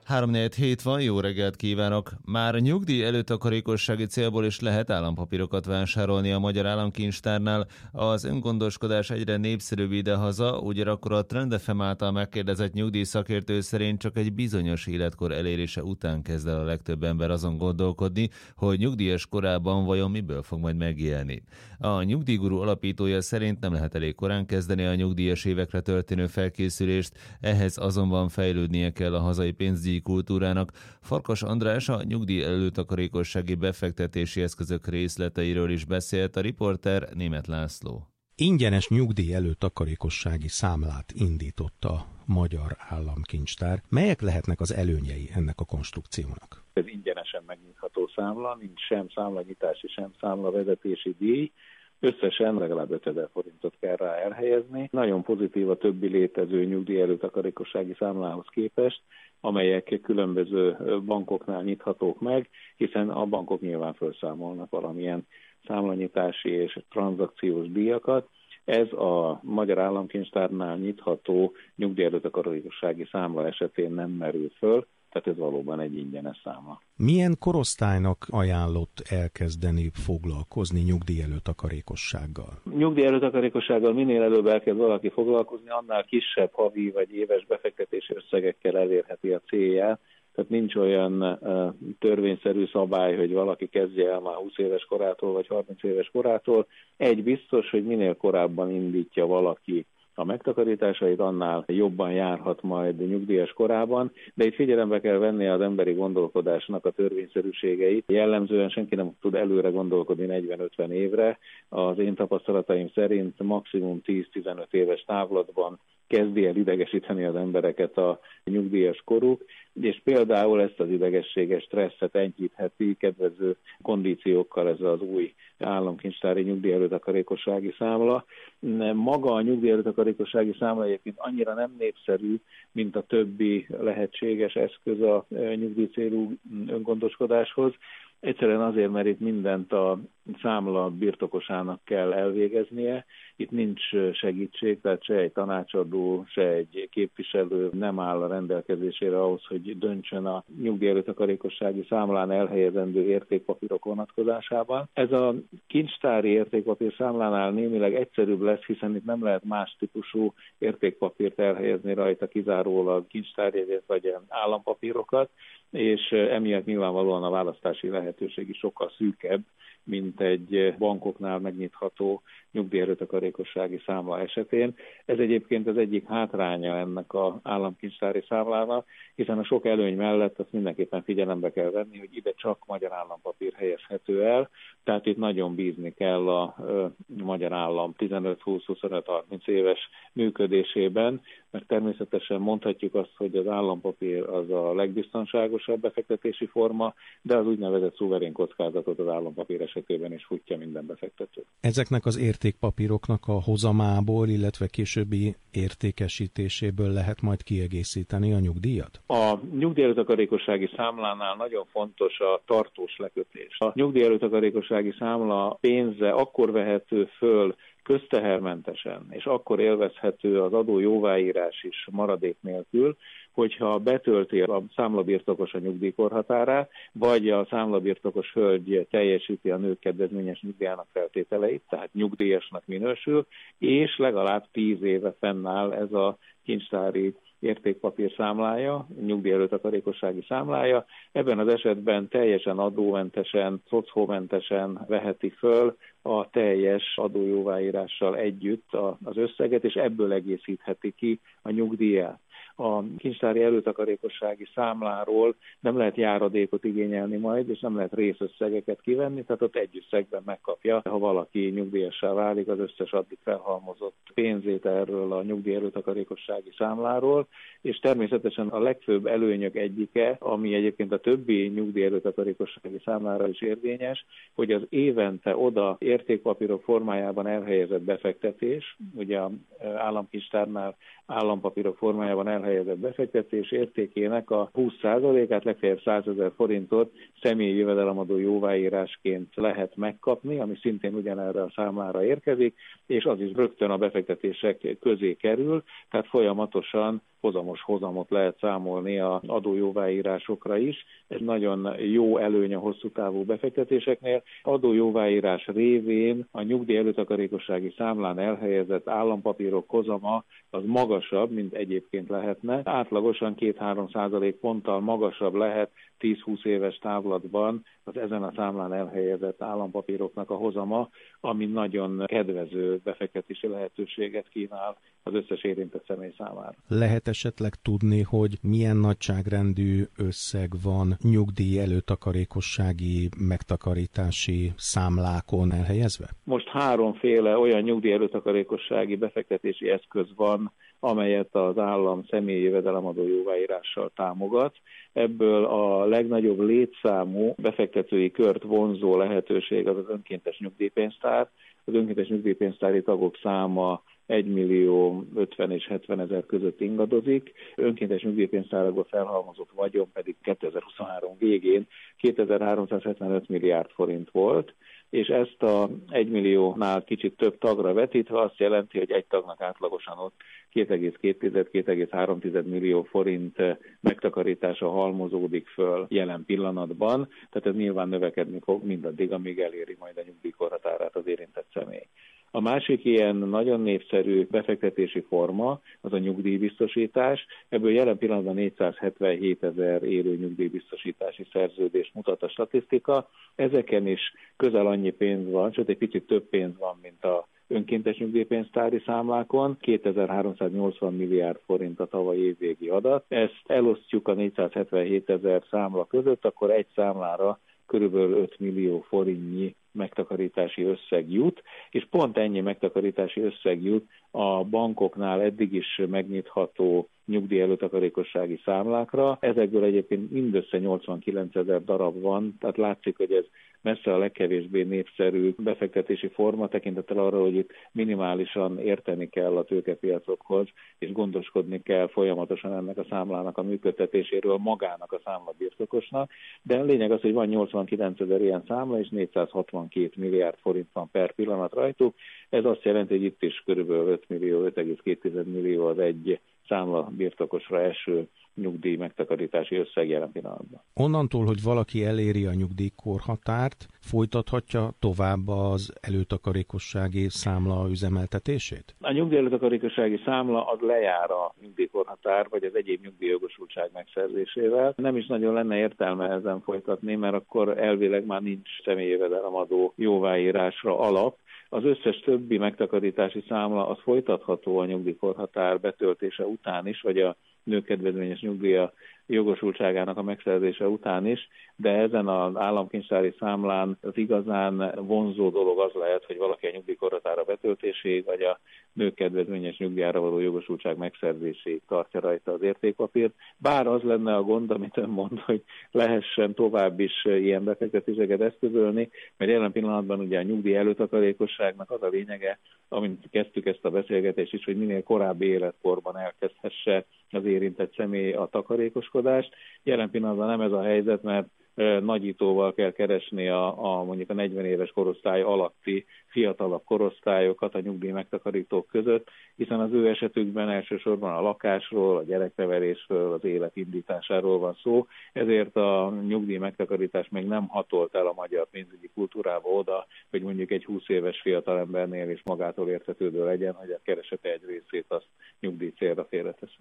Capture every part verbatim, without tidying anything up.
három negyven hét van, jó reggelt kívánok! Már nyugdíj előtakarékossági célból is lehet állampapírokat vásárolni a Magyar Államkincstárnál. Az öngondoskodás egyre népszerűbb idehaza, ugyanakkor a Trend ef em által megkérdezett nyugdíjszakértő szerint csak egy bizonyos életkor elérése után kezd el a legtöbb ember azon gondolkodni, hogy nyugdíjas korában vajon miből fog majd megélni. A Nyugdíjguru alapítója szerint nem lehet elég korán kezdeni a nyugdíjas évekre történő felkészülést, ehhez azonban fejlődnie kell a hazai pénzdíj kultúrának. Farkas András a nyugdíj előtakarékossági befektetési eszközök részleteiről is beszélt, a riporter Németh László. Ingyenes nyugdíj előtakarékossági számlát indított a Magyar Államkincstár. Melyek lehetnek az előnyei ennek a konstrukciónak? Ez ingyenesen megnyitható számla, nincs sem számlanyitási, sem számlavezetési díj. Összesen legalább ötezer forintot kell rá elhelyezni. Nagyon pozitív a többi létező nyugdíj előtakarékossági számlához képest, amelyek különböző bankoknál nyithatók meg, hiszen a bankok nyilván felszámolnak valamilyen számlanyitási és tranzakciós díjakat. Ez a Magyar Államkincstárnál nyitható nyugdíj előtakarékossági számla esetén nem merül föl, tehát ez valóban egy ingyenes számla. Milyen korosztálynak ajánlott elkezdeni foglalkozni nyugdíj előtakarékossággal? Nyugdíj előtakarékossággal minél előbb elkezd valaki foglalkozni, annál kisebb havi vagy éves befektetési összegekkel elérheti a célját. Tehát nincs olyan uh, törvényszerű szabály, hogy valaki kezdje el már húsz éves korától vagy harminc éves korától. Egy biztos, hogy minél korábban indítja valaki a megtakarításait, annál jobban járhat majd nyugdíjas korában, de itt figyelembe kell venni az emberi gondolkodásnak a törvényszerűségeit. Jellemzően senki nem tud előre gondolkodni negyven-ötven évre. Az én tapasztalataim szerint maximum tíz-tizenöt éves távlatban kezdi el idegesíteni az embereket a nyugdíjas koruk, és például ezt az idegességes stresszet enyhítheti kedvező kondíciókkal ez az új államkincstári nyugdíj előtakarékossági számla. Maga a nyugdíj előtakarékossági számla egyébként annyira nem népszerű, mint a többi lehetséges eszköz a nyugdíj célú öngondoskodáshoz. Egyszerűen azért, mert itt mindent a számla birtokosának kell elvégeznie. Itt nincs segítség, tehát se egy tanácsadó, se egy képviselő nem áll a rendelkezésére ahhoz, hogy döntsön a nyugdíj előtakarékossági számlán elhelyezendő értékpapírok vonatkozásában. Ez a kincstári értékpapír számlánál némileg egyszerűbb lesz, hiszen itt nem lehet más típusú értékpapírt elhelyezni rajta, kizárólag kincstárjegyet vagy állampapírokat, és emiatt nyilvánvalóan a választási lehetőség is sokkal szűkebb, mint egy bankoknál megnyitható nyugdíj előtakarékossági számla esetén. Ez egyébként az egyik hátránya ennek az államkincstári számlának, hiszen a sok előny mellett azt mindenképpen figyelembe kell venni, hogy ide csak magyar állampapír helyezhető el, tehát itt nagyon bízni kell a ö, magyar állam tizenöt-húsz-huszonöt-harminc éves működésében, mert természetesen mondhatjuk azt, hogy az állampapír az a legbiztonságosabb befektetési forma, de az úgynevezett szuverén kockázatot az állampapír esetében is futja minden befektető. Ezeknek az értékpapíroknak a hozamából, illetve későbbi értékesítéséből lehet majd kiegészíteni a nyugdíjat? A nyugdíj előtakarékossági számlánál nagyon fontos a tartós lekötés. A nyugdíj előtakarékossági számla pénze akkor vehető föl köztehermentesen, és akkor élvezhető az adó jóváírás is maradék nélkül, hogyha betölti a számlabirtokos a nyugdíjkorhatárát, vagy a számlabirtokos hölgy teljesíti a nők kedvezményes nyugdíjának feltételeit, tehát nyugdíjasnak minősül, és legalább tíz éve fennáll ez a kincstári értékpapír számlája, nyugdíj előtakarékossági számlája. Ebben az esetben teljesen adómentesen, szocómentesen veheti föl a teljes adójóváírással együtt az összeget, és ebből egészítheti ki a nyugdíját. A kincstári előtakarékossági számláról nem lehet járadékot igényelni majd, és nem lehet részösszegeket kivenni, tehát ott egy összegben megkapja, ha valaki nyugdíjassá válik, az összes addig felhalmozott pénzét erről a nyugdíj előtakarékossági számláról, és természetesen a legfőbb előnyök egyike, ami egyébként a többi nyugdíj előtakarékossági számlára is érvényes, hogy az évente oda értékpapírok formájában elhelyezett befektetés, ugye az államkincstárnál állampapírok formájában elhelyezett befektetés értékének a húsz százalékát, legfeljebb százezer forintot személyi jövedelemadó jóváírásként lehet megkapni, ami szintén ugyanerre a számlára érkezik, és az is rögtön a befektetések közé kerül, tehát folyamatosan hozamos hozamot lehet számolni az adójóváírásokra is. Ez nagyon jó előny a hosszú távú befektetéseknél. Adójóváírás révén a nyugdíj előtakarékossági számlán elhelyezett állampapírok hozama az magasabb, mint egyébként lehetne. Átlagosan két-három százalék ponttal magasabb lehet tíz-húsz éves távlatban az ezen a számlán elhelyezett állampapíroknak a hozama, ami nagyon kedvező befektetési lehetőséget kínál az összes érintett személy számára. Lehet esetleg tudni, hogy milyen nagyságrendű összeg van nyugdíj előtakarékossági megtakarítási számlákon elhelyezve? Most háromféle olyan nyugdíj előtakarékossági befektetési eszköz van, amelyet az állam személyi jövedelemadó jóváírással támogat. Ebből a legnagyobb létszámú befektetői kört vonzó lehetőség az az önkéntes nyugdíjpénztár. Az önkéntes nyugdíjpénztári tagok száma egymillió ötven és hetven ezer között ingadozik, önkéntes nyugdíjpénztárakból felhalmozott vagyon pedig kétezer-huszonhárom végén kétezer-háromszázhetvenöt milliárd forint volt, és ezt a egymilliónál kicsit több tagra vetítve azt jelenti, hogy egy tagnak átlagosan ott két egész két - két egész három millió forint megtakarítása halmozódik föl jelen pillanatban, tehát ez nyilván növekedni fog mindaddig, amíg eléri majd a nyugdíjkorhatárát az érintett személy. A másik ilyen nagyon népszerű befektetési forma az a nyugdíjbiztosítás. Ebből jelen pillanatban négyszázhetvenhét ezer élő nyugdíjbiztosítási szerződést mutat a statisztika. Ezeken is közel annyi pénz van, sőt egy picit több pénz van, mint a önkéntes nyugdíjpénztári számlákon. kétezer-háromszáznyolcvan milliárd forint a tavalyi évvégi adat. Ezt elosztjuk a négyszázhetvenhét ezer számla között, akkor egy számlára körülbelül öt millió forintnyi megtakarítási összeg jut, és pont ennyi megtakarítási összeg jut a bankoknál eddig is megnyitható nyugdíj előtakarékossági számlákra. Ezekből egyébként mindössze nyolcvankilenc ezer darab van, tehát látszik, hogy ez messze a legkevésbé népszerű befektetési forma, tekintettel arra, hogy itt minimálisan érteni kell a tőkepiacokhoz, és gondoskodni kell folyamatosan ennek a számlának a működtetéséről magának a számlabirtokosnak. De a lényeg az, hogy van nyolcvankilenc ezer ilyen számla, és négyszázhatvankét milliárd forint van per pillanat rajtuk. Ez azt jelenti, hogy itt is körülbelül öt millió, öt egész két millió az egy számla birtokosra eső nyugdíj megtakarítási összeg jelen pillanatban. Onnantól, hogy valaki eléri a nyugdíjkorhatárt, folytathatja tovább az előtakarékossági számla üzemeltetését? A nyugdíj előtakarékossági számla az lejár a nyugdíjkorhatár vagy az egyéb nyugdíjjogosultság megszerzésével. Nem is nagyon lenne értelme ezen folytatni, mert akkor elvileg már nincs személyi jövedelemadó jóváírásra alap. Az összes többi megtakarítási számla az folytatható a nyugdíjkorhatár betöltése után is, vagy a nőkedvezményes nyugdíja jogosultságának a megszerzése után is, de ezen az államkincstári számlán az igazán vonzó dolog az lehet, hogy valaki a nyugdíjkorhatára betöltéséig, vagy a nőkedvezményes nyugdíjára való jogosultság megszerzéséig tartja rajta az értékpapírt. Bár az lenne a gond, amit ön mond, hogy lehessen tovább is ilyen befektetéseket eszközölni, mert jelen pillanatban ugye a nyugdíj előtakarékosságnak az a lényege, amint kezdtük ezt a beszélgetést is, hogy minél korábbi életkorban elkezdhesse az érintett személy a takarékoskodást. Jelen pillanatban nem ez a helyzet, mert nagyítóval kell keresni a, a mondjuk a negyven éves korosztály alatti fiatalabb korosztályokat a nyugdíj megtakarítók között, hiszen az ő esetükben elsősorban a lakásról, a gyereknevelésről, az élet indításáról van szó, ezért a nyugdíj megtakarítás még nem hatolt el a magyar pénzügyi kultúrába oda, hogy mondjuk egy húsz éves fiatalembernél is magától értetődő legyen, hogy a keresete egy részét azt nyugdíj célra félreteszi.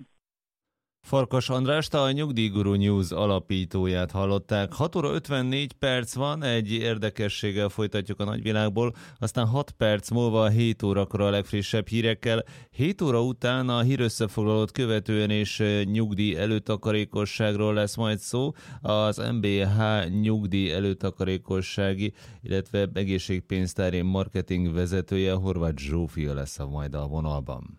Farkas Andrást, a Nyugdíjguru News alapítóját hallották. hat óra ötvennégy perc van, egy érdekességgel folytatjuk a nagyvilágból, aztán hat perc múlva hét órakor a legfrissebb hírekkel. hét óra után a hírösszefoglalót követően és nyugdíj előtakarékosságról lesz majd szó. Az em bé há nyugdíj előtakarékossági, illetve egészségpénztári marketing vezetője, Horváth Zsófia lesz a majd a vonalban.